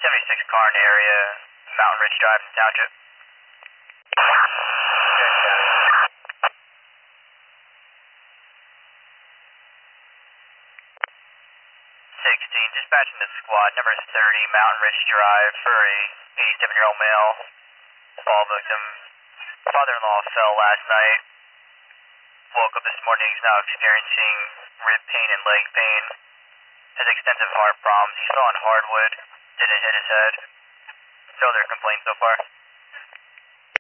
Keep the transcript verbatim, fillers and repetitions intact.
seventy-six Carn area, Mountain Ridge Drive, Township. sixteen, dispatching the squad, number thirty, Mountain Ridge Drive, for a eighty-seven-year-old male fall victim. Father-in-law fell last night. Woke up this morning, he's now experiencing rib pain and leg pain. Has extensive heart problems. He fell on hardwood, didn't hit his head. No other complaints so far.